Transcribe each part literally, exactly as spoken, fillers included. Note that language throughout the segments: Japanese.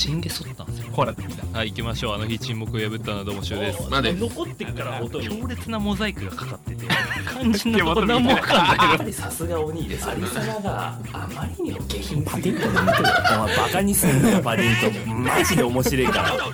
チンゲソったんですよ。 ほらってきた。 はい、行きましょう。あの日沈黙を破ったのはどうもしゅうです。 まで残ってっから音に強烈なモザイクがかかってて肝心なとこ何も分かんないけどさすが鬼です。アリサナがあまりにも下品。パディントンの見てる。お前バカにすんなよパディントン。マジで面白いから。 撮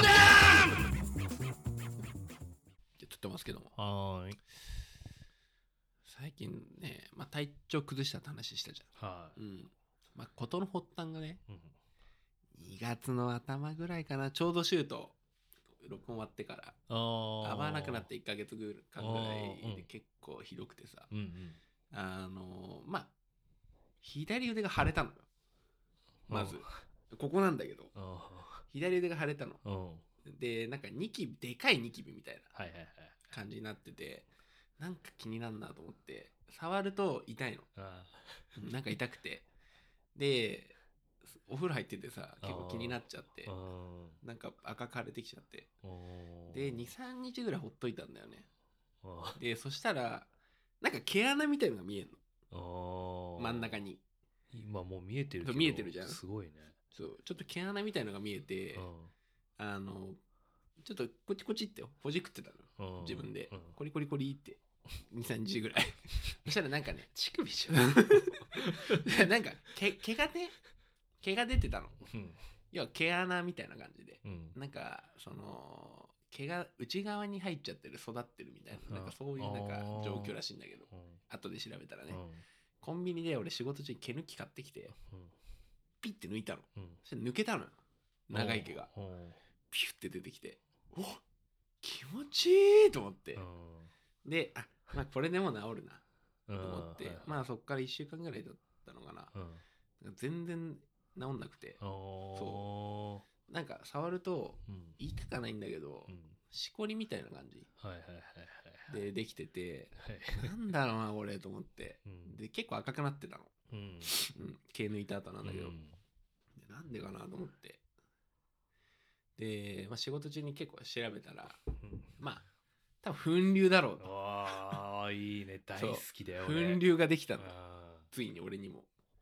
ってますけども。 はーい。 最近ね、まあ、体調崩したって話したじゃん。 はい。 うん。まあ、事の発端がね、 うんにがつの頭ぐらいかな、ちょうどシュート、録音終わってから、 あー会わなくなっていっかげつぐらい間ぐらいあーうんで結構ひどくてさ、 うんうんあのー、まあ、左腕が腫れたのよ。まず。ここなんだけど、 あ左腕が腫れたの。 ーうんで、なんかニキビ、でかいニキビみたいなはいはいはい。 感じになってて、なんか気になるなと思って、触ると痛いの。 あなんか痛くて。で、お風呂入っててさ、結構気になっちゃってー、うんなんか赤く腫れてきちゃって。 おーで、に、さんにちぐらいほっといたんだよね。 あで、そしたら、なんか毛穴みたいのが見えんの。 ー真ん中に。 今もう見えてるけど見えてるじゃんすごいね。 そう、ちょっと毛穴みたいのが見えて、 うんあの、ちょっとこちこちってほじくってたの。 うん自分でうん。 コリコリコリって。に、さんにちぐらい。そしたらなんかね、 乳首じなんか毛、毛がね、毛が出てたの。 ゃん。 要は毛穴みたいな感じで。 うんなんか、その、毛が内側に入っちゃってる、育ってるみたいな、なんかそういうなんか状況らしいんだけど、 うん後で調べたらね、 うんコンビニで俺仕事中に毛抜き買ってきて、 うんピッて抜いたの。 うんそして抜けたのよ。長い毛が。 うんピュッて出てきて、お気持ちいいと思って。 うんで、あ、まあこれでも治るなうんと思って、 はいはいまあそっからいっしゅうかんぐらいだったのかな。 うん全然治んなくて、 そなんか触るとうん痛かないんだけど、 うんしこりみたいな感じはいはいはいはいでできてて、 はいなんだろうなこれと思って、 うんで結構赤くなってたの、 うんうん、毛抜いた後なんだけど、 うんでなんでかなと思って、で、まあ、仕事中に結構調べたら、 うんまあ多分粉瘤だろうと。 わあいいね大好きだよ粉俺瘤ができたの、 あついに俺にも。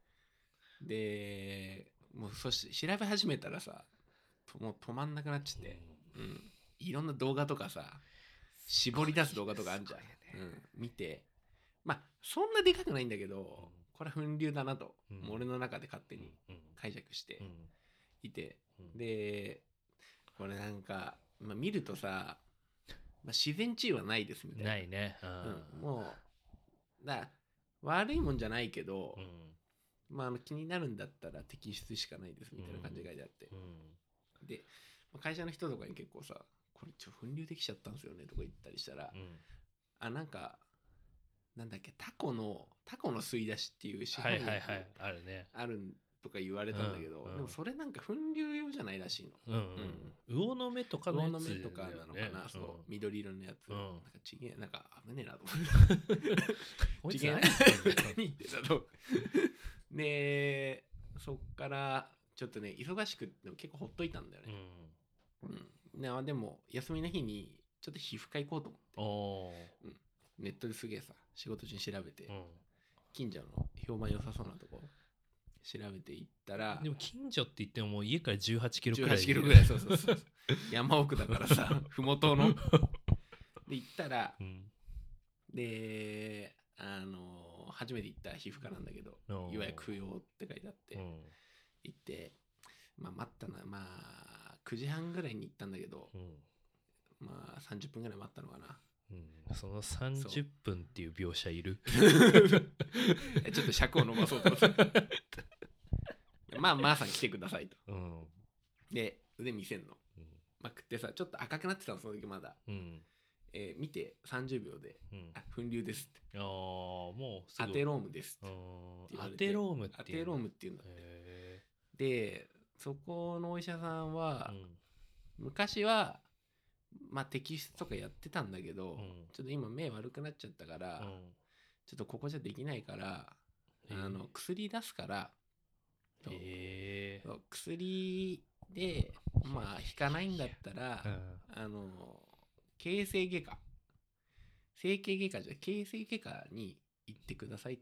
でもうそして調べ始めたらさ、ともう止まんなくなっちゃって、うん、いろんな動画とかさ、絞り出す動画とかあるじゃん、うん、見て、まあそんなでかくないんだけど、これは粉瘤だなと、 うんもう俺の中で勝手にうん解釈してうんいて、 うんでこれなんか、まあ、見るとさ、まあ、自然治癒はないですみたいな。 ないねうん、もうだ悪いもんじゃないけど、 うんまああの気になるんだったら摘出しかないですみたいな感じが書いてあって、 うんで会社の人とかに結構さ、これちょ粉瘤できちゃったんですよねとか言ったりしたら、 うんあなんかなんだっけ、タコのタコの吸い出しっていう市はい販薬はいはいあるねあるとか言われたんだけど、 うんうんでもそれなんか粉瘤用じゃないらしいの。 うんうん魚の目とかのやつ魚の目とかなのかな、そう、緑色のやつ、 うんなんかちげえ、なんか危ねえなと思ってちげえな何言ってたと。でそっからちょっとね忙しくって結構ほっといたんだようね、 んうんね、でも休みの日にちょっと皮膚科行こうと思っておーネットですげえさ仕事中に調べて、 うん近所の評判良さそうなとこ調べて行ったら、 でも近所って言ってももう家からじゅうはちキロく 18 らいキロぐらい、そうそうそう山奥だからさふもとので行ったら、 うんであの初めて行った皮膚科なんだけど、 おー予約不要って書いてあって、 うん行ってまあ待ったな、まあくじはんぐらいに行ったんだけど、 うんまあさんじゅっぷんぐらい待ったのかな。 うんそのさんじゅっぷんっていう描写いるちょっと尺を伸ばそうと思ってまあまあさん来てくださいと。 うんで腕見せんの、 うんまくってさ、ちょっと赤くなってたのその時まだ、 うんえー見てさんじゅうびょうで、 うんあ粉瘤ですって、 ああもうすぐアテロームですってうん言われて、 アテロームってアいうテロームっていうんだって。 へでそこのお医者さんは、 ーうん昔はまあ摘出とかやってたんだけど、 うんちょっと今目悪くなっちゃったから、 うんちょっとここじゃできないから、 へーあの薬出すから、そうへえそう薬でまあ引かないんだったら、あの形成外科整形外科じゃ形成外科に行ってくださいって。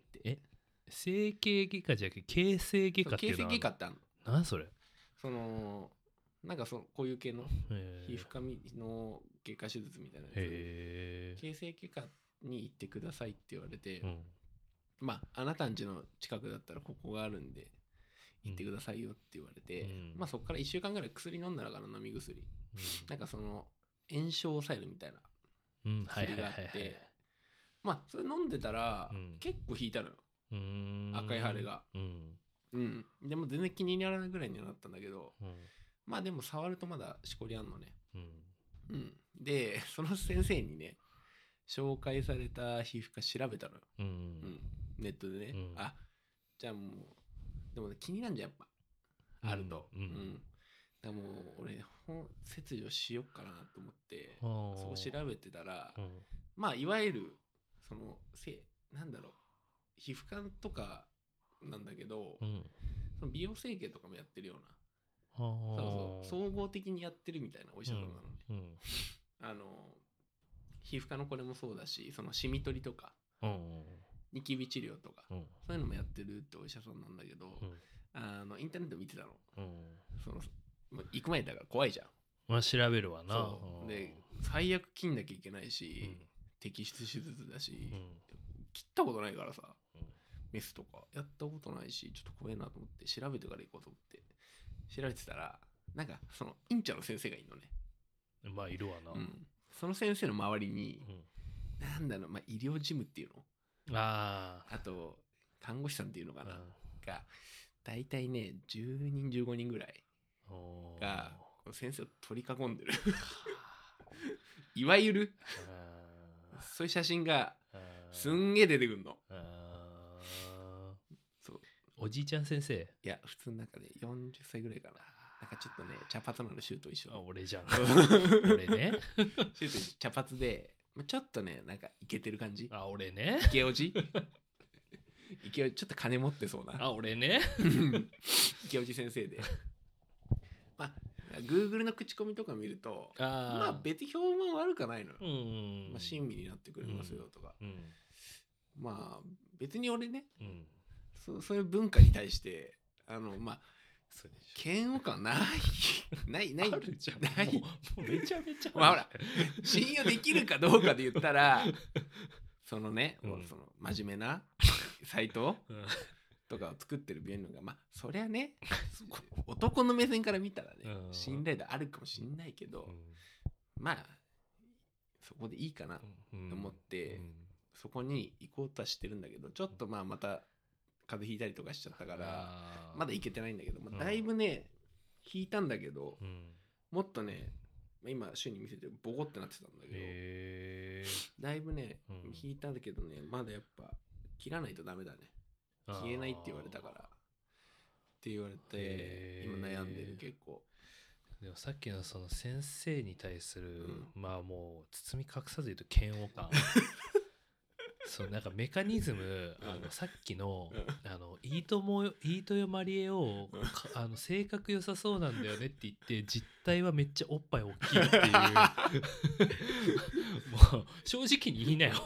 え整形外科じゃなくて形成外科っていうのはそう形成外科ってあるの。 何それそのなんかそのこういう系のへー皮膚科の外科手術みたいなやつへ形成外科に行ってくださいって言われて、 ーうんまああなたん家の近くだったらここがあるんで行ってくださいよって言われて、 うんまあそこからいっしゅうかんぐらい薬飲んだらから飲み薬なんかその炎症を抑えるみたいなうんうんはいはい薬があはいはいってまあそれ飲んでたらうん結構引いたのよ、 うーん赤い腫れがうんうんでも全然気にならないぐらいにはなったんだけどうんまあでも触るとまだしこりあんのねうんうんでその先生にね紹介された皮膚科調べたのよ、 うんうん、ネットでね、 うんあじゃあもうでも、ね、気になるじゃんやっぱあると、 うんうんだからもう俺ほん切除しよっかなと思ってあーそう調べてたら、 うんまあいわゆるそのせなんだろう皮膚科とかなんだけど、 うんその美容整形とかもやってるようなあーそうそう総合的にやってるみたいなお医者さんなのね、 うんあの皮膚科のこれもそうだしそのシミ取りとかうんニキビ治療とかうんそういうのもやってるってお医者さんなんだけど、 うんあのインターネット見てたのうんそのもう行く前だから怖いじゃんまあ調べるわなそうで最悪切んなきゃいけないし、 うん摘出手術だし、 うん切ったことないからさうんメスとかやったことないしちょっと怖いなと思って調べてから行こうと思って調べてたらなんかその院長の先生がいるのね、 まあいるわなうん、その先生の周りにうんなんだろう、まあ、医療事務っていうのああと看護師さんっていうのかあな、が大体ねじゅうにんじゅうごにんぐらいおーが先生を取り囲んでるいわゆるあーそういう写真があーすんげえ出てくるのあーそうおじいちゃん先生いや普通なんかねよんじゅっさいぐらいかななんかちょっとね茶髪なのシュート一緒あ俺じゃんシ俺ねュート茶髪でまあちょっとねなんかイケてる感じあ俺ねイケおじイケおじちょっと金持ってそうなあ俺ねイケおじ先生でまあ Google の口コミとか見るとあまあ別に評判悪くないのよ、 うんまあ、親身になってくれますよとか、 うんまあ別に俺ねうんそそういう文化に対してあのまあそうでしょ嫌悪感ないないないあるじゃんないもうもうめちゃめちゃまあほら信用できるかどうかで言ったらそのね、 うんその真面目なサイトうんとかを作ってる病院のがまあそりゃね男の目線から見たらね、 うん信頼度あるかもしんないけど、まあそこでいいかなとうん思って、 うんそこに行こうとはしてるんだけどちょっとまあまた風邪ひいたりとかしちゃったからあーまだ行けてないんだけど、まあ、 うんだいぶね引いたんだけどうんもっとねまあ今週に見せてボコってなってたんだけど、 へーだいぶねうん引いたんだけどねまだやっぱ切らないとダメだね消えないって言われたからって言われてへー今悩んでる結構でもさっきのその先生に対する、 うまあもう包み隠さず言うと嫌悪感そうなんかメカニズム、あのさっきの、 うんあの飯友飯豊まりえをかあの性格良さそうなんだよねって言って実態はめっちゃおっぱい大きいっていうもう正直に言いなよ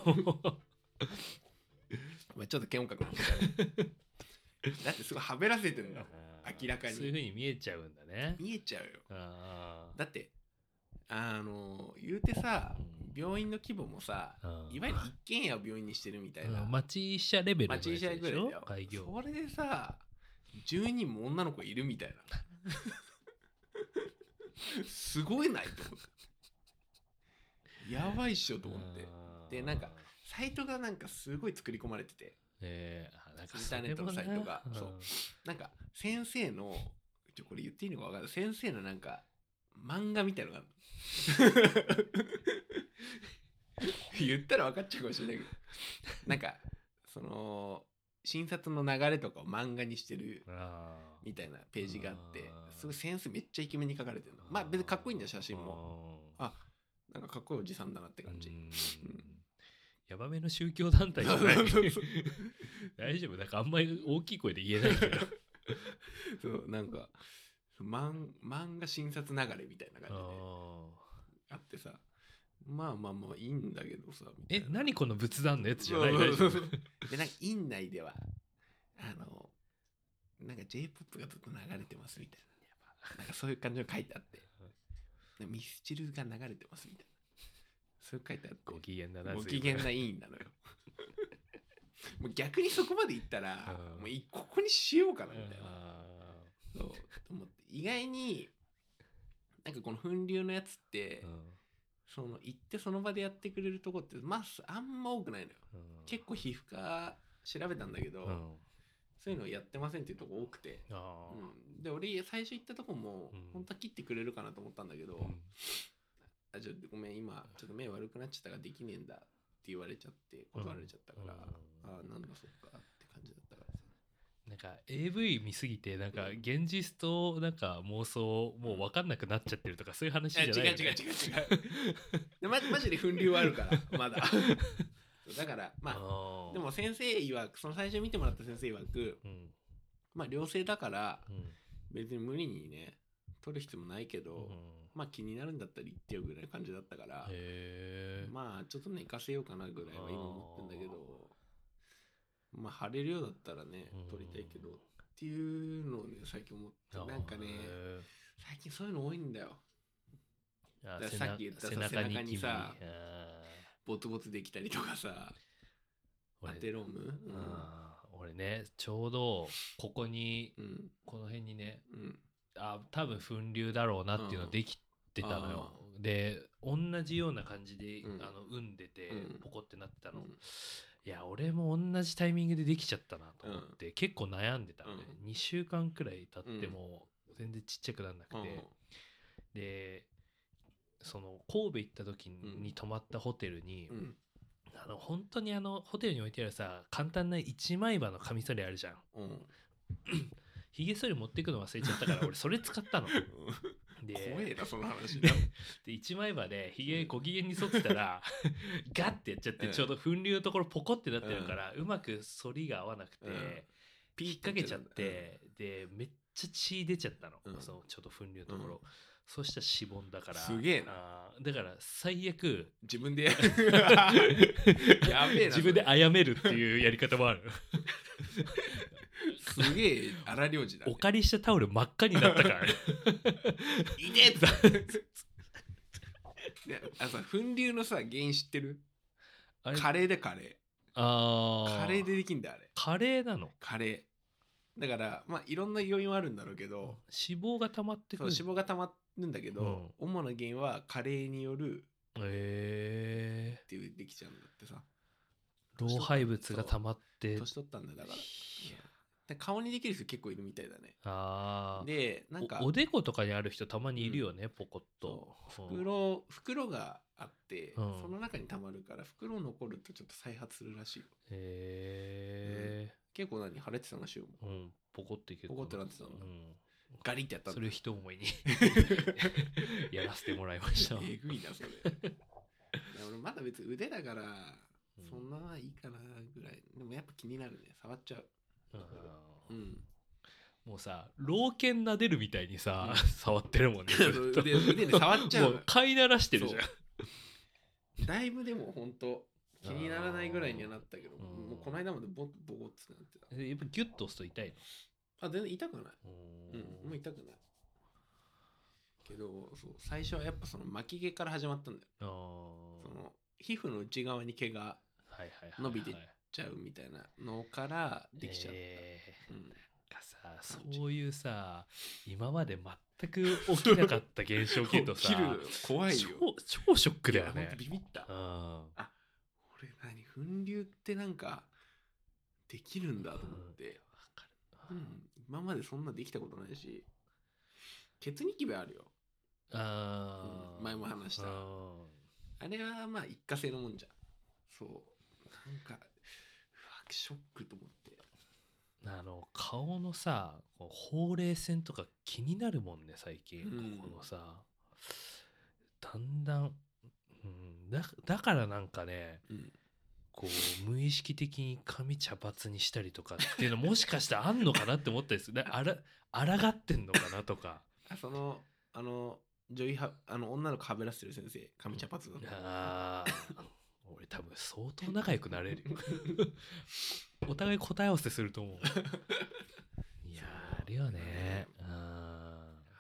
まあちょっと嫌悪感がだってすごいはべらせてるんだ明らかにそういう風に見えちゃうんだね見えちゃうよあーだってあの言うてさうん病院の規模もさうんいわゆる一軒家を病院にしてるみたいなうん町医者レベルのやつ町医者ぐらいだでしょよ開業それでさじゅうにんも女の子いるみたいなすごいないと思ってやばいっしょと思ってあーでなんかサイトがなんかすごい作り込まれててえーあなんかインターネットのサイトがそれもなそうなんか先生のちょこれ言っていいのか分かんない先生のなんか漫画みたいのがあるの言ったら分かっちゃうかもしれないけどなんかその診察の流れとかを漫画にしてるあーみたいなページがあってあーすごい先生めっちゃイケメンに描かれてるのまあ別にかっこいいんだよ写真もあなんかかっこいいおじさんだなって感じうんヤバめの宗教団体じゃないそうそうそう大丈夫なんかあんまり大きい声で言えないけどそうなんか漫漫画診察流れみたいな感じでああってさまあまあまあいいんだけどさみたえいな何この仏壇のやつじゃないそう大丈夫そうそうでなんか院内ではあのなんか J-ポップ がずっと流れてますみたいなんかそういう感じの書いてあってでミスチルが流れてますみたいなそういう書いてあってご機嫌だなご機嫌な委員なのよもう逆にそこまで行ったら、 うんもういここにしようかなみたいな、 あそうと思って意外になんかこの粉流のやつって、 ーうんその行ってその場でやってくれるとこってまああんま多くないのようん結構皮膚科調べたんだけど、 うんそういうのやってませんっていうとこ多くて、 あーうん、で俺最初行ったとこも、 うん本当は切ってくれるかなと思ったんだけど、 うんあちょっとごめん今ちょっと目悪くなっちゃったからできねえんだって言われちゃって断られちゃったから、 うんああなんだそっかって感じだったからさなんか エーブイ 見すぎてなんか現実となんか妄想もう分かんなくなっちゃってるとかそういう話じゃないよね。 違う違う違う違うでまマジで粉流はあるからまだそうだからまああーでも先生曰くその最初見てもらった先生曰くうんまあ良性だからうん別に無理にね取る必要もないけど、 うんまあ気になるんだったら行ってよぐらいの感じだったからへえまあちょっと寝かせようかなぐらいは今思ってんだけどまあ腫れるようだったらねうん取りたいけどっていうのをね最近思ってなんかね最近そういうの多いんだよあだからさっき言ったさ背中背中ににさ君あボツボツできたりとかさー俺アテロームあー俺ねちょうどここにうんうんこの辺にねうんあ多分粉流だろうなっていうのできてたのよ。で同じような感じで、 うんあの産んでてうんポコってなってたの、 うんいや俺も同じタイミングでできちゃったなと思って、結構悩んでたのね、 うにしゅうかんくらい経っても全然ちっちゃくなんなくて、 うんでその神戸行った時に泊まったホテルに、 うんあの本当にあのホテルに置いてあるさ簡単な一枚刃のカミソリあるじゃん。 うんひげ剃り持っていくの忘れちゃったから俺それ使ったの。で怖えなその話でで一枚刃でひげご機嫌に剃ってたらガッてやっちゃってうんちょうど粉流のところポコってなってるから、うまく反りが合わなくて、 うんピー引っ掛けちゃって、でめっちゃ血出ちゃったの、 うんそのちょっと粉流のところ、 うんそしたらしぼんだからすげえなあーだから最悪自分でやるやべえな自分でそれ殺めるっていうやり方もあるすげえ荒療治だねお借りしたタオル真っ赤になったからねいねってねあさ粉流のさ原因知ってるあれカレーでカレあーーカレーでできんだよあれカレーなのカレーだからまあいろんな要因はあるんだろうけど脂肪が溜まってくそうる脂肪が溜まるんだけど、主な原因はカレーによるへえっていうできちゃうんだってさ老廃物が溜まって年取ったんだよだからいやで顔にできる人結構いるみたいだねあーでなんかおおでことかにある人たまにいるよね、ポコッとそううん袋袋があって、 うんその中に溜まるから袋残るとちょっと再発するらしいよへ結構何腫れてたのしようえうんポコっていけポコってなってたんだうんガリってやったんだそれを一思いにやらせてもらいましたえぐいなそれいや俺まだ別に腕だからうんそんなはいいかなぐらいでもやっぱ気になるね触っちゃううんうんもうさ老犬撫でるみたいにさ、 うん触ってるもんね腕腕で触っちゃうのもう飼いならしてるじゃんそうだいぶでもほんと気にならないぐらいにはなったけどうんもうこの間までボボコってなってたやっぱギュッと押すと痛いあ全然痛くないのうんもう痛くないけどそう最初はやっぱその巻き毛から始まったんだよあーその皮膚の内側に毛がはいはいはいはい伸びてっちゃうみたいなのからできちゃった、 えーうん、 なんかさそういうさ今まで全く起きなかった現象系とさ起きる怖いよ超超ショックだよいやほんねとビビったうん俺何粉流ってなんかできるんだと思って、 わかるうん、今までそんなできたことないしケツニキビあるよあーうん前も話したうんあれはまあ一過性のもんじゃんそうなんかうわショックと思ってあの顔のさこうほうれい線とか気になるもんね最近、 うんここのさだんだん、うん、だだからなんかねうんこう無意識的に髪茶髪にしたりとかっていうのもしかしてあんのかなって思ったりするあら抗ってんのかなとかあそのあの女医はあの女の子はべらせてる先生髪茶髪だとあー俺多分相当仲良くなれるよお互い答え合わせすると思ういやーあるよねうんだ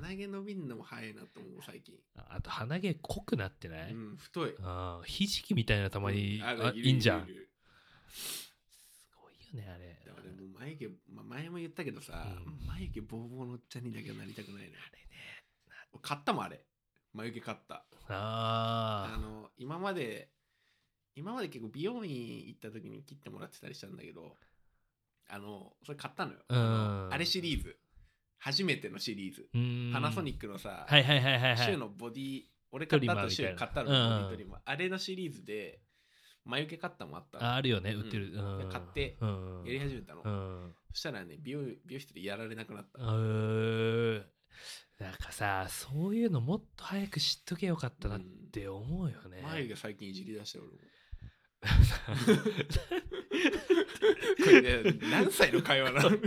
鼻毛伸びんのも早いなと思う最近。 あと鼻毛濃くなってない、 うん、太い。 あーひじきみたいなたまに、 うんあいるいいんじゃん。 いるいるすごいよねあれ。 だからもう眉毛、まあ、前も言ったけどさ、 うん眉毛ボーボーのおっちゃんにだけはなりたくないね。 あれね。 買ったもんあれ。眉毛買った。 ああの今まで今まで結構美容院行った時に切ってもらってたりしたんだけど、あのそれ買ったのよ。 うんあのあれシリーズ、初めてのシリーズ、 ー。 パナソニッックのさ、 はいはいはいはいはい。 シューのボディ、俺買った後シュー買ったの、 トリマーみたいなボディトリマー、あれのシリーズで眉毛カッターもあったの。 ああるよね、売ってる。 うんうん買ってうんやり始めたの。 うん。 そしたらね、美容美容室でやられなくなった。 うーん。なんかさ、そういうのもっと早く知っとけよかったなって思うよね。 眉毛最近いじり出した俺も。これ、ね、何歳の会話なのこれ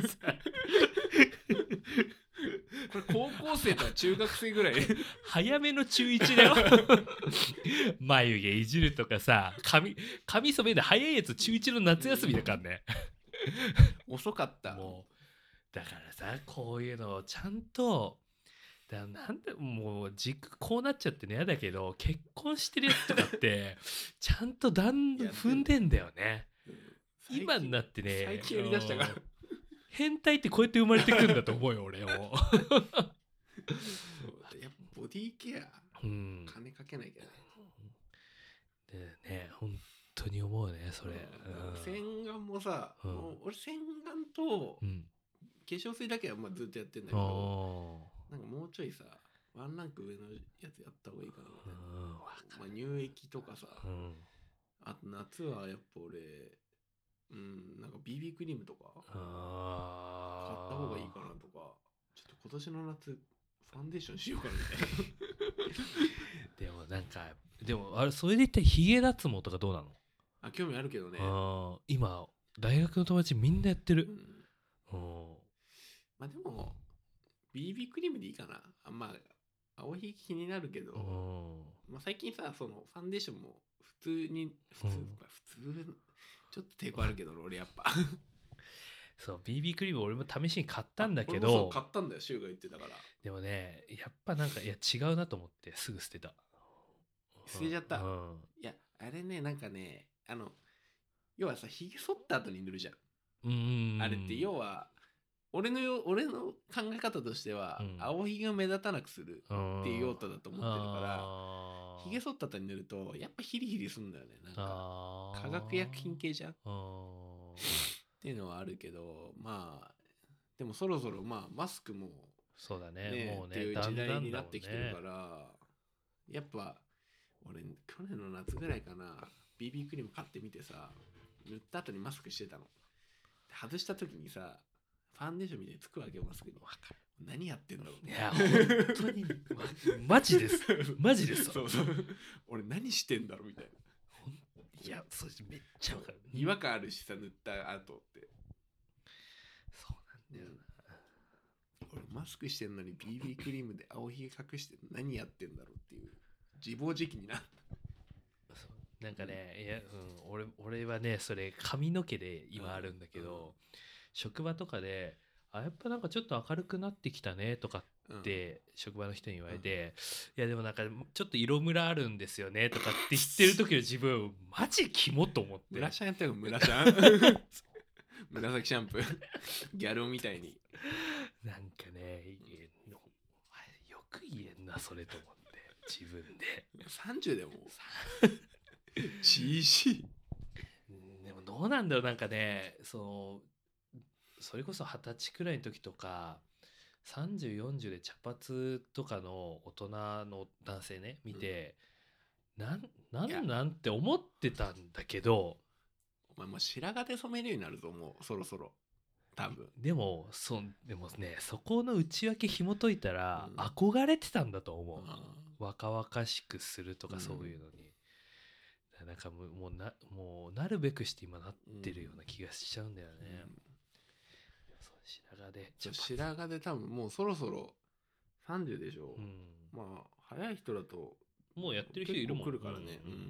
高校生とか中学生ぐらい早めの中いちだよ。眉毛いじるとかさ、髪髪染める早いやつ中いちの夏休みだからね。 遅かった。 もうだからさ、こういうのをちゃんとだなんでもう軸こうなっちゃってね嫌だけど、結婚してるやつとかってちゃんと段いや踏んでんだよね。 うん今になってね、 最近やりだしたからうん変態ってこうやって生まれてくんだと思うよ俺も。 そうやっぱボディケアうん金かけないけどね。 でね、本当に思うねそれ。 うん洗顔もさ、 うんもう俺洗顔とうん。 化粧水だけはまあずっとやってんだけあど、 ーなんかもうちょいさワンランク上のやつやった方がいいかな。 うんわかまあ、乳液とかさ、 る。うん。 あと夏はやっぱ俺、うん、なんか ビービー クリームとか買ったあー方がいいかなとか、ちょっと今年の夏ファンデーションしようかなみたいでもなんかでもあれそれで言ったらヒゲ脱毛とかどうなの？ な。あ、興味あるけどね。 あー今大学の友達みんなやってる。 うん、 うんまあでも ビービー クリームでいいかな。あまあ青ひげ気になるけど、 うんまあ、最近さそのファンデーションも普通に普通、 うん普通ちょっと抵抗あるけど俺やっぱそう ビービー クリーム俺も試しに買ったんだけ俺もそうど、 買ったんだよ、シュウが言ってたから。 でもねやっぱなんかいや違うなと思ってすぐ捨てた。 捨てちゃった。 うんいやあれね、なんかね、あの要はさひげ剃った後に塗るじゃん、 うん、 あれって要は俺のよ俺の考え方としては、 うん青ひげを目立たなくするっていう用途だと思ってるから、 あーひげ剃った後に塗るとやっぱヒリヒリするんだよね。なんかあー化学薬品系じゃんっあーていうのはあるけど、まあでもそろそろまあマスクもそうだねねもうっていう時ねだんだんだもんね代になってきてるから、やっぱ俺去年の夏ぐらいかな ビービー クリーム買ってみてさ、塗った後にマスクしてたの。外した時にさファンデーションみたいにつくわけよ、マスクに。何やってんだろう。 いや本当にまマジですマジですそうそう俺何してんだろうみたいな。 いやそれめっちゃわかる。 違和感あるしさ、塗った後って。 そうなんだよ俺マスクしてんのに ビービー クリームで青ひげ隠して何やってんだろうっていう自暴自棄になった。 そうなんかねいや、うん、俺俺はねそれ髪の毛で今あるんだけど、 うん職場とかであやっぱなんかちょっと明るくなってきたねとかうんって職場の人に言われて、いやでもなんかちょっと色ムラあるんですよねとかって言ってる時の自分マジキモと思って。 村シャンやったよ、村シャン。紫シャンプー。ギャル男みたいに。 なんかねいやお前よく言えんなそれと思って自分で。 さんじゅうでも。じじい。 うんでもどうなんだろうなんかねそのそれこそはたちくらいの時とかさんじゅう、よんじゅうで茶髪とかの大人の男性ね見て、うん、なんなんなんなんて思ってたんだけど、 お前もう白髪で染めるようになるぞもうそろそろ多分。 でもそでもねそこの内訳紐解いたら、 うん憧れてたんだと思う、 うん若々しくするとかそういうのに、なんかもうもうなもうなるべくして今なってるような気がしちゃうんだよね、 うんそう白髪でじゃあ白髪で多分もうそろそろさんじゅうでしょ、 うんまあ早い人だともうやってる人いるもん。 結構来るからね、 うんうんいや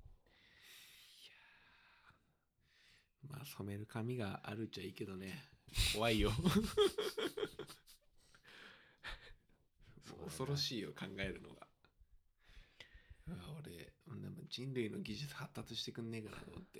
まあ染める髪があるっちゃいいけどね怖いよ恐ろい。 しいよ考えるのが。あ俺でも人類の技術発達してくんねえかなと思って。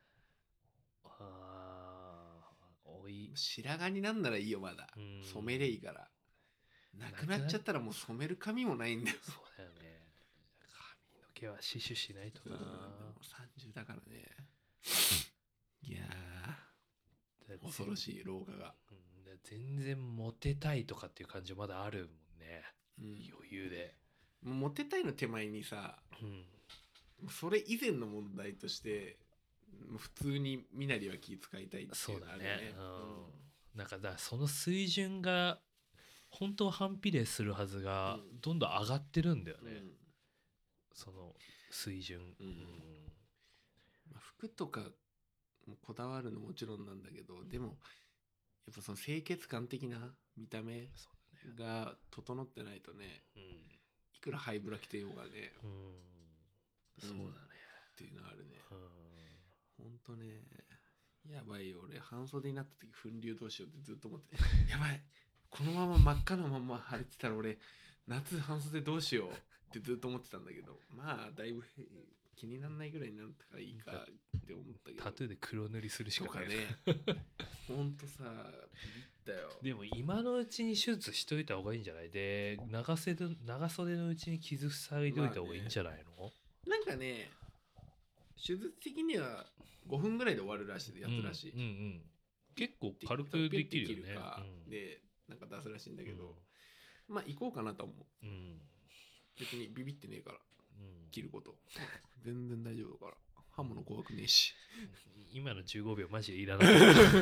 あーおい白髪になんならいいよまだ、 うん染めれいいから。なくなっちゃったらもう染める髪もないんだよ。 そうだよね。髪の毛は死守しないとな。 うん、でもさんじゅうだからね。いやー恐ろしい老化が、 うん、全然モテたいとかっていう感じまだあるもんね、 うん、 余裕で。 もうモテたいの手前にさ、 うん、 それ以前の問題としてもう普通に身なりは気遣いたいってそいううのあるだね、 よね。 うん、なんかだからその水準が本当は反比例するはずがうんどんどん上がってるんだよね、 うんうんその水準、 うんまあ、服とかもこだわるのもちろんなんだけど、でもやっぱその清潔感的な見た目そうだね、 が整ってないとね、 うんいくらハイブラ着てようがね、 うん、そうだね、 っていうのあるね。 うん、 ほんとね、やばいよ。俺半袖になった時粉流どうしようってずっと思ってやばい、このまま真っ赤なまま晴れてたら俺夏半袖どうしようってずっと思ってたんだけど、まあだいぶ気にならないぐらいになったからいいかって思ったけど、 タトゥーで黒塗りするしとかかないねほんとさビビったよ。 でも今のうちに手術しといた方がいいんじゃない？で長袖長袖のうちに傷塞いでおいた方がいいんじゃないの？ なんかね手術的にはごふんぐらいで終わるらしいやつらしい、 うんうんうん、結構軽くできるよね。 かうん、 でなんか出すらしいんだけど、 うん、 まあ行こうかなと思う。 うん、 別にビビってねえからうん、 切ること全然大丈夫だから刃物怖くねえし。 今のじゅうごびょうマジでいらないそうだ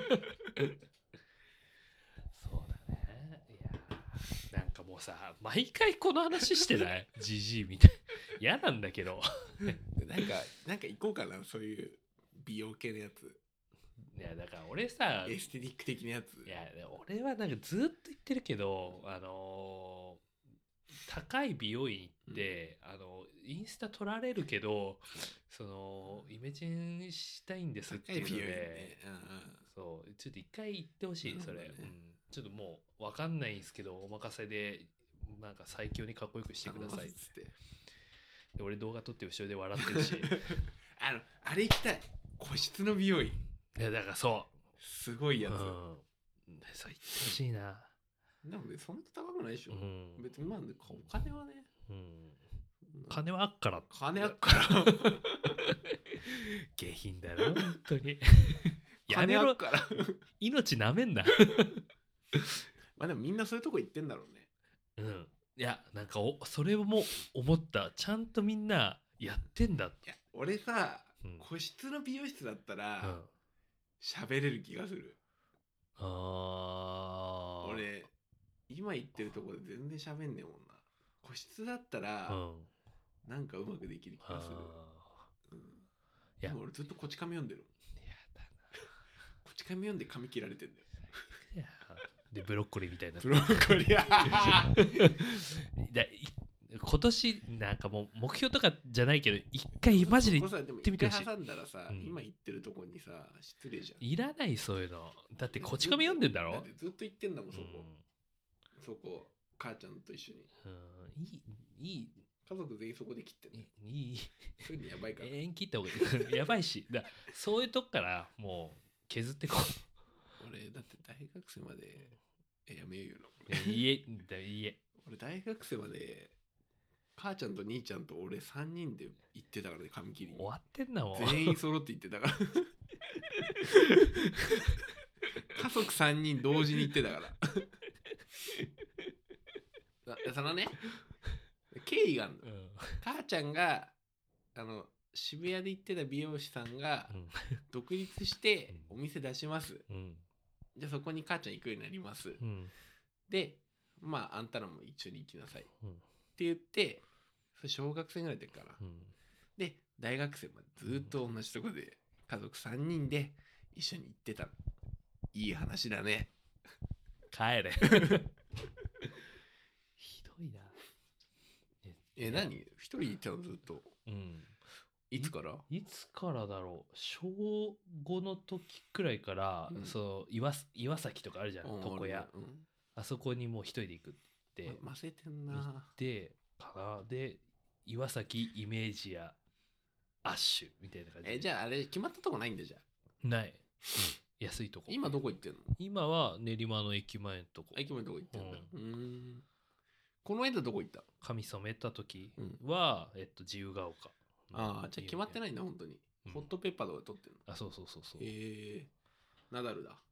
ね。いやなんかもうさ毎回この話してないジジイみたい嫌なんだけどなんかなんか行こうかな、そういう美容系のやつ、 いやだから俺さエステティック的なやつ。 いや俺はなんかずっと言ってるけど、あのー高い美容院行って、うん、あのインスタ撮られるけどそのイメチェンしたいんですっていうので、ね、うんうん、そうちょっと一回行ってほしい、ね、それ、うん、ちょっともう分かんないんですけどお任せでなんか最強にかっこよくしてくださいっつってで俺動画撮って後ろで笑ってるしあのあれ行きたい、個室の美容院。 いやだからそうすごいやつ、うん、 そう行ってほしいな。 でもねそんな高くないでしょ、うん、別にまあお金はね、 うん、金はあっから金あっから下品だろ本当にやめろから命なめんなまあでもみんなそういうとこ行ってんだろうね。 うんいやなんかおそれも思った、ちゃんとみんなやってんだ。いや俺さ、うん、個室の美容室だったら喋、うん、れる気がする。 あ俺今行ってるとこで全然喋んねえもんな。個室だったら、うん、なんかうまくできる気がする。うん、いや俺ずっとこち亀読んでる。やだなこち亀読んで髪切られてんだよ。 いやでブロッコリーみたいな。 ブロッコリーだ今年なんかもう目標とかじゃないけど一回マジで行ってみてほしい。 挟んだらさ、うん、今行ってるとこにさ失礼じゃん。 いらないそういうの。だってこち亀読んでんだろ。 だってずっと行ってんだもんそこ。うん、そこ母ちゃんと一緒に。 うん、いいいい家族全員そこで切ってんの。 いい。 そういうのやばいから。 永遠切った方がいい。やばいし、だそういうとこからもう削ってこう。 俺だって大学生までえやめようよな。いえだいえ。 俺大学生まで。母ちゃんと兄ちゃんと俺さんにんで行ってたからね、髪切りに。 終わってんなもん。 全員揃って行ってたから家族さんにん同時に行ってたからそのね経緯があるの、うん、母ちゃんがあの渋谷で行ってた美容師さんが独立してお店出します、うん、じゃあそこに母ちゃん行くようになります、うん、でまああんたらも一緒に行きなさい、うん、って言ってそれ小学生ぐらいだから、うん、で大学生までずっと同じとこで家族さんにんで一緒に行ってたの。いい話だね。 帰れひどいな。 ええ何一人行ってたのずっと、うん、いつからいつからだろう。小ごの時くらいから、うん、そう 岩, 岩崎とかあるじゃん、床屋、うん、あそこにもう一人で行く。 て、 ませてん行なってかな。で岩崎イメージやアッシュみたいな感じで。 えじゃああれ決まったとこないんだじゃあない、安いとこ。 今どこ行ってんの？ 今は練馬の駅前のとこ。 駅前どこ行ってんだ？うーんこの間どこ行った？ 髪染めた時うんは、えっと自由が丘。 ああじゃあ決まってないいんだ本当に、 うんホットペッパーとかで撮ってんの？ あ、そうそうそうそう。 へえナダルだ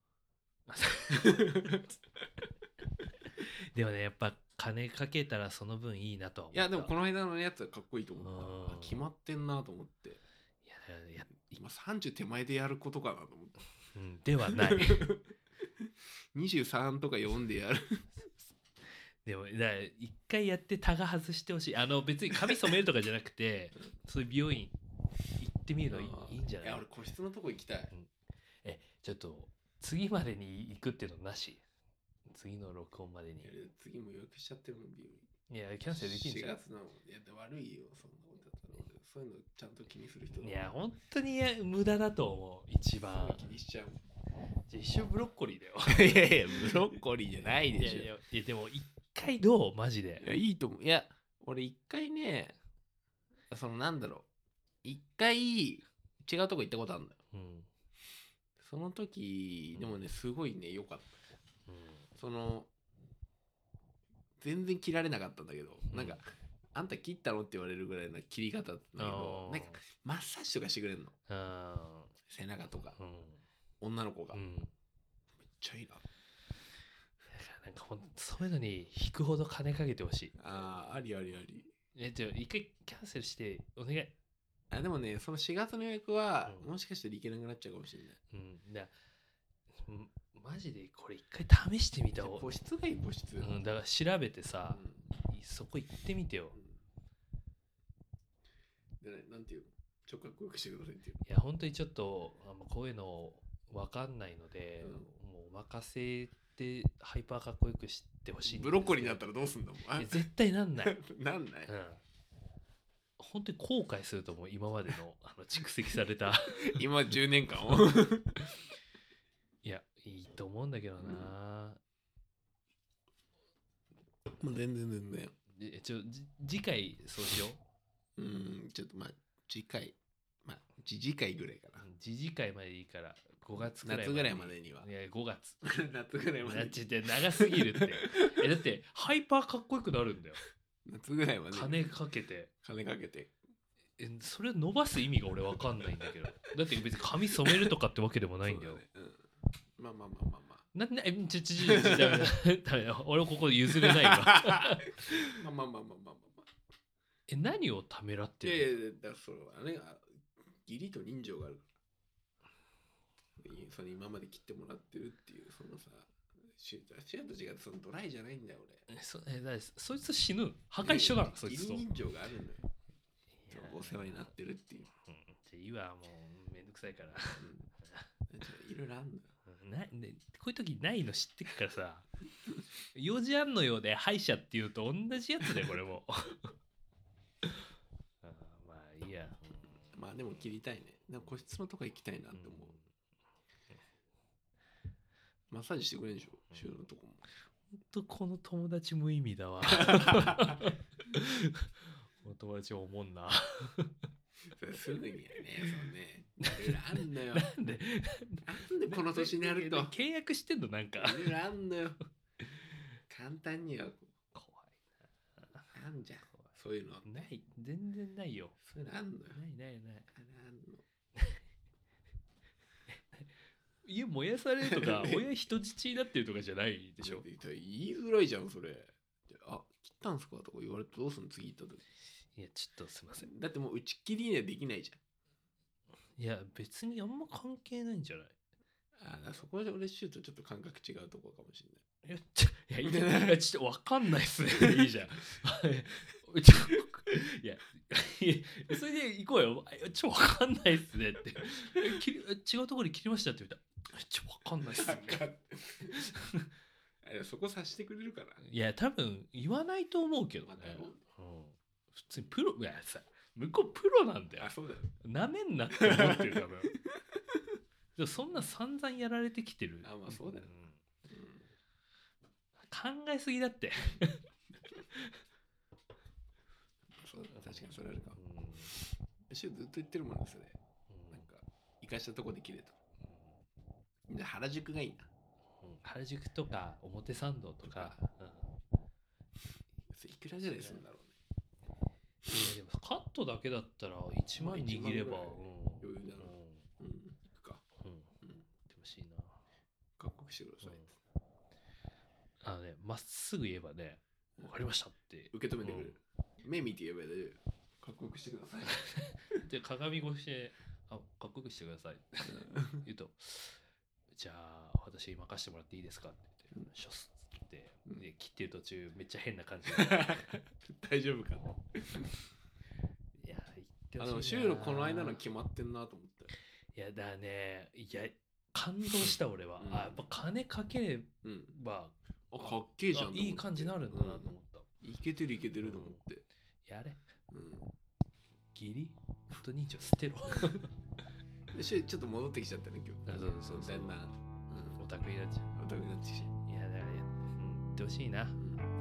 でもね、やっぱ金かけたらその分いいなとは思った。 いやでもこの間のやつはかっこいいと思ったうんあ決まってんなと思っていやだからや今さんじゅう手前でやることかなと思ったうん、ではない。 にじゅうさんとかよんでやるでもだから一回やってタガ外してほしい。あの別に髪染めるとかじゃなくてそういう美容院行ってみるのいいいいんじゃない？ いや俺個室のとこ行きたいえちょっと次までに行くっていうのなし？次の録音までに。 いや次も予約しちゃってるの美容院いやキャンセルできんじゃん。 しがつなのいや悪いよそんなことだったら俺そういうのちゃんと気にする人だいや本当に無駄だと思う一番。 気にしちゃうじゃあ一生ブロッコリーだよ。 いやいやブロッコリーじゃないでしょいやいやいやでも一回どうマジで。 いやいいと思ういや俺一回ねそのなんだろう一回違うとこ行ったことあるんだようんその時でもねすごいね良かったうんその全然切られなかったんだけど、 うんなんかあんた切ったのって言われるぐらいの切り方だったんだけどあーなんかマッサージとかしてくれるのあ背中とかーうん女の子が、めっうん。 ちゃいいななんかほんとそういうのに引くほど金かけてほしい。 あーありありありえじゃあ一回キャンセルしてお願い。 あでもねそのしがつの予約は、 うんもしかしたらいけなくなっちゃうかもしれないうんだうんマジでこれ一回試してみた方個室がいい個室、 うんだから調べてさ、 うそこ行ってみてよ。 んでねなんていうのちょっかっこよくしてくださいっていういや本当にちょっとあのこういうの分かんないので、 うんもうお任せてハイパーかっこよくしてほしいんですけど。 ブロッコリーになったらどうすんだもんあいや絶対なんない。 なんない、 うん本当に後悔すると思う今までのあの蓄積された今じゅうねんかんをいやいいと思うんだけどな、 もう全然全然でちょじ次回そうしよう。 うんちょっとまあ次回まあ次次回ぐらいかな次次回までいいからごがつくらい夏ぐらいまでにはいやごがつ夏ぐらいまでになっちって長すぎるってえだってハイパーかっこよくなるんだよ夏ぐらいまでに金かけて。 金かけてえそれを伸ばす意味が俺わかんないんだけどだって別に髪染めるとかってわけでもないんだよ。 そうねうん、まあまあまあまあまあなんでえちょちょちょちょダメだダメだ俺ここ譲れないわ。 まあまあまあまあまあまあまあえ何をためらっていやいるやだからそれはねあ義理と人情があるからいやその今まで切ってもらってるっていうそのさシュシュと違ってそのドライじゃないんだよ俺のえそえだそいつ死ぬ墓一緒なのそいつと。 義理人情があるんだよいやお世話になってるっていう、 うんじゃあいいわもうめんどくさいから。 うん、いろいろあるんだよなでこういう時ないの知ってっからさ用事あんのようで歯医者っていうと同じやつだよこれも。あーまあいいや。 まあでも切りたいねなんか個室のとこ行きたいなって思う、マッサージしてくれるでしょうん週のとこもほんとこの友達無意味だわ。この友達おもんな。 すぐにはねそうねいろいろあんのよなんでなんでこの年になると契約してんのなんかいろいろあんのよ簡単には怖いあんじゃん怖いそういうのない全然ないよ。 そういうのあんのよないないない。 あれあんの家燃やされるとか親人質になってるとかじゃないでしょ。 言いづらいじゃんそれあ切ったんすかとか言われてどうすんの次行った時いやちょっとすいません。 だってもう打ち切りにはできないじいや別にあんま関係ないんじゃない？ ゃんあだからそこで俺シュートちょっと感覚違うとこかもしれないいやちょいやいやいやちょっとわかんないっすね。いいじゃん。ちょいやいやそれで行こうよ。ちょわかんないっすねってえ切り違うところに切りましたって言ったらちょわかんないっすね。 あれそこ察してくれるかないや多分言わないと思うけどね。 まあだろううん、普通にプロいやさ向こうプロなんだよあ。そうだよなめんなって思ってる多分。でもそんな散々やられてきてる。 あまあそうだよん考えすぎだって。 そう確かにそれあるか。 うんシュウずっと言ってるもんねそれ。 うんなんか生かしたとこで切れと。で原宿がいいな。 うん原宿とか表参道とか、うん、 それいくらぐらいするんだろうね。 いやでもカットだけだったらいちまん握れば、 まあうん、 余裕だな。 ううん。いくか。 んうんうん。 でほしいな、 かっこよくしてください。 あのねまっすぐ言えばね分かりましたって受け止めてくれる。目見て言えばいいで。かっこよくしてください。 うんで鏡越しであかっこよくしてくださいって言うとじゃあ私任せてもらっていいですかって言って、ショスってで切ってる途中めっちゃ変な感じで大丈夫かな。 いや言ってほしいな。 あのシュールこの間の決まってんなと思って。 いやだねいや感動した俺は、 うんあやっぱ金かけれうん。 ばあかっけえじゃんと思って。 あいい感じになるんだなと思った、 うん。いけてるいけてると思って。 やれうん。 ギリと認知を捨てろでシュウちょっと戻ってきちゃったね今日。 あそうそうそうだんだん。うん。 オタクになっちゃお互いになってきちゃう。 ういやだからやってほしいな、 うん